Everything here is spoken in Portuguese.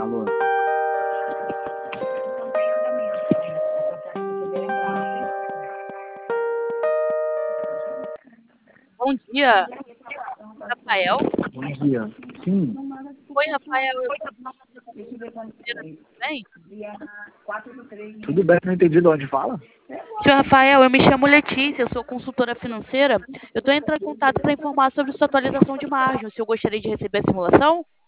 Alô? Bom dia, Rafael. Bom dia. Sim. Oi, Rafael, eu tudo bem? Tudo bem, não entendi de onde fala? Senhor Rafael, eu me chamo Letícia, eu sou consultora financeira. Eu estou entrando em contato para informar sobre sua atualização de margem. O senhor gostaria de receber a simulação?